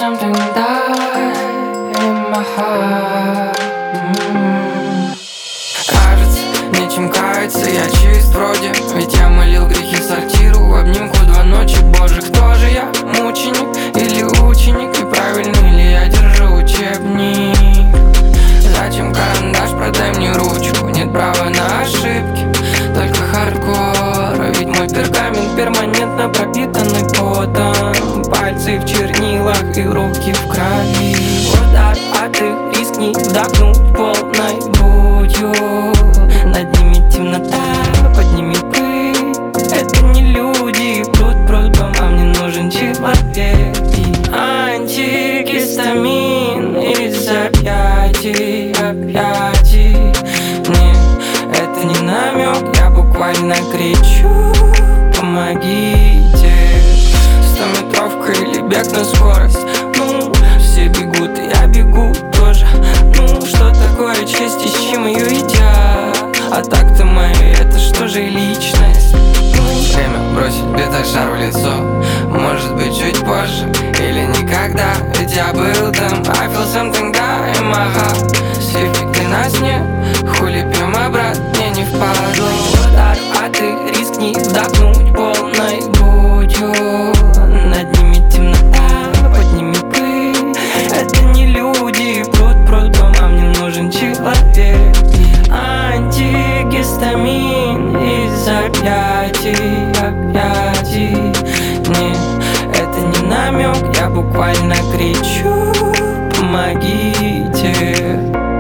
something die in my heart. Кажется, нечем каяться, я чист вроде. Ведь я молил грехи сортиру в обнимку 2 ночи. Боже, кто же я, мученик или ученик? И правильный ли я держу учебник? Зачем карандаш, продай мне ручку. Нет права на ошибки, только хардкор. Ведь мой пергамент перманентно пропитанный потом. Пальцы в чернилах и руки в крови. Вот так, а ты рискни вдохнуть полной грудью. Над ними темнота, подними пыль. Это не люди, пруд а мне нужен человек. И антигистамин из объятий. Нет, это не намек, я буквально кричу: помогите. 100-метровка или бег на скорость. Ну, все бегут, и я бегу тоже. Ну, что такое честь, ищи мою идеал. А так-то моя, это что же личность? Время бросить бетошар в лицо. Может быть чуть позже или никогда. Ведь я был там, I feel something die in my heart. Все фигни на сне, хули пьем обратно, мне не впадло. Удар, а ты рискни вдохнуть полной грудью. Над ними темнота, подними пыль. Это не люди, пруд а мне нужен человек. Антигистамин из объятий. Нет, это не намек, я буквально кричу: помогите.